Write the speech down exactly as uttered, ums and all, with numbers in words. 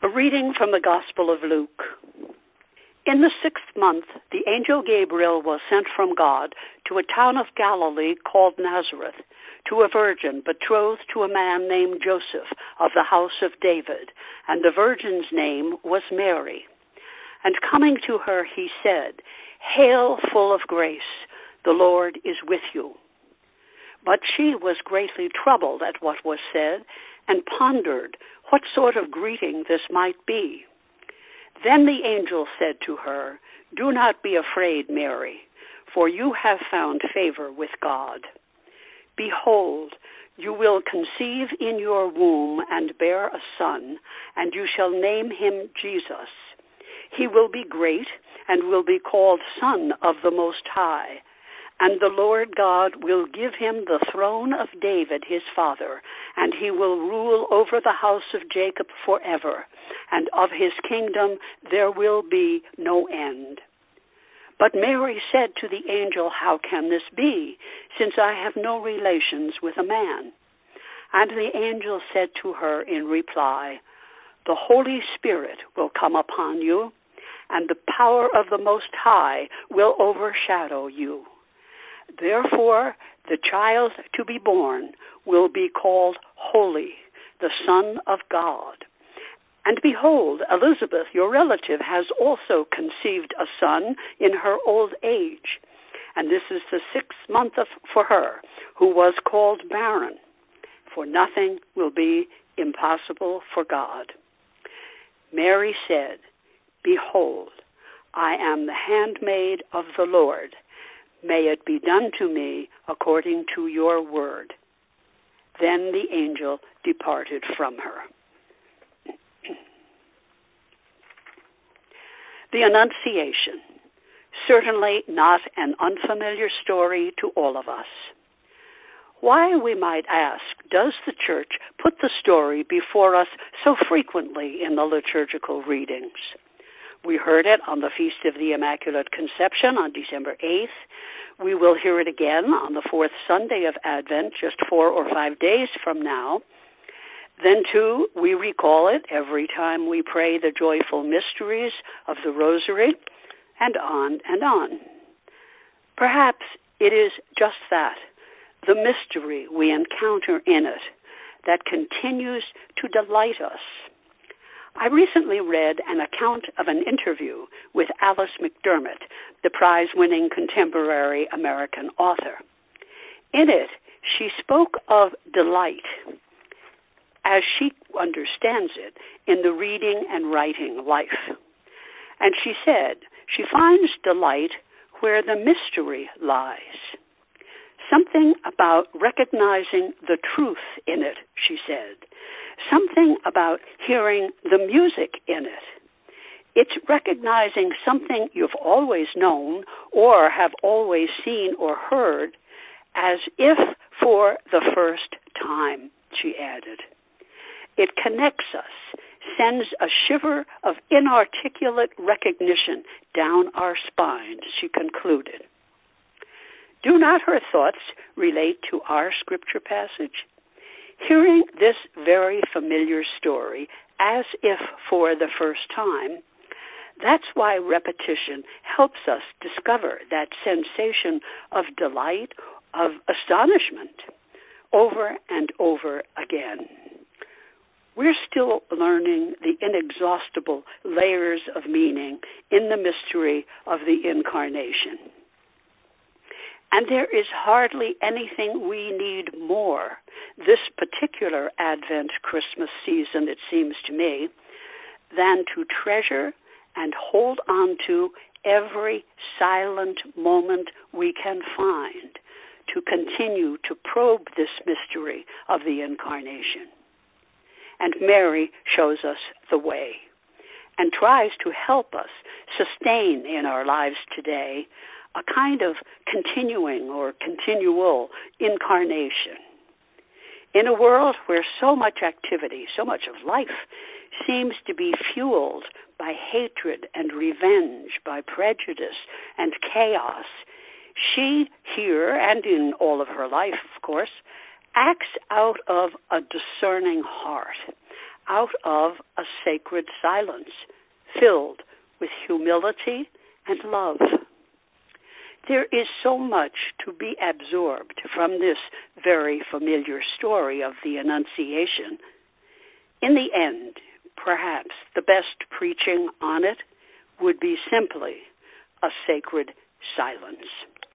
A reading from the Gospel of Luke. In the sixth month, the angel Gabriel was sent from God to a town of Galilee called Nazareth, to a virgin betrothed to a man named Joseph of the house of David, and the virgin's name was Mary. And coming to her, he said, "Hail, full of grace, the Lord is with you." But she was greatly troubled at what was said, and pondered what sort of greeting this might be. Then the angel said to her, "Do not be afraid, Mary, for you have found favor with God. Behold, you will conceive in your womb and bear a son, and you shall name him Jesus. He will be great and will be called Son of the Most High. And the Lord God will give him the throne of David his father, and he will rule over the house of Jacob forever, and of his kingdom there will be no end." But Mary said to the angel, "How can this be, since I have no relations with a man?" And the angel said to her in reply, "The Holy Spirit will come upon you, and the power of the Most High will overshadow you. Therefore, the child to be born will be called Holy, the Son of God. And behold, Elizabeth, your relative, has also conceived a son in her old age. And this is the sixth month of, for her, who was called barren. For nothing will be impossible for God." Mary said, "Behold, I am the handmaid of the Lord. May it be done to me according to your word." Then the angel departed from her. The Annunciation. Certainly not an unfamiliar story to all of us. Why, we might ask, does the Church put the story before us so frequently in the liturgical readings? We heard it on the Feast of the Immaculate Conception on December eighth. We will hear it again on the fourth Sunday of Advent, just four or five days from now. Then, too, we recall it every time we pray the joyful mysteries of the Rosary, and on and on. Perhaps it is just that, the mystery we encounter in it, that continues to delight us. I recently read an account of an interview with Alice McDermott, the prize-winning contemporary American author. In it, she spoke of delight, as she understands it, in the reading and writing life. And she said she finds delight where the mystery lies. Something about recognizing the truth in it, she said. Something about hearing the music in it. It's recognizing something you've always known or have always seen or heard as if for the first time, she added. It connects us, sends a shiver of inarticulate recognition down our spines, she concluded. Do not her thoughts relate to our scripture passage? Hearing this very familiar story, as if for the first time, that's why repetition helps us discover that sensation of delight, of astonishment, over and over again. We're still learning the inexhaustible layers of meaning in the mystery of the Incarnation. And there is hardly anything we need more this particular Advent Christmas season, it seems to me, than to treasure and hold on to every silent moment we can find to continue to probe this mystery of the Incarnation. And Mary shows us the way and tries to help us sustain in our lives today a kind of continuing or continual incarnation. In a world where so much activity, so much of life seems to be fueled by hatred and revenge, by prejudice and chaos, she here, and in all of her life, of course, acts out of a discerning heart, out of a sacred silence filled with humility and love. There is so much to be absorbed from this very familiar story of the Annunciation. In the end, perhaps the best preaching on it would be simply a sacred silence.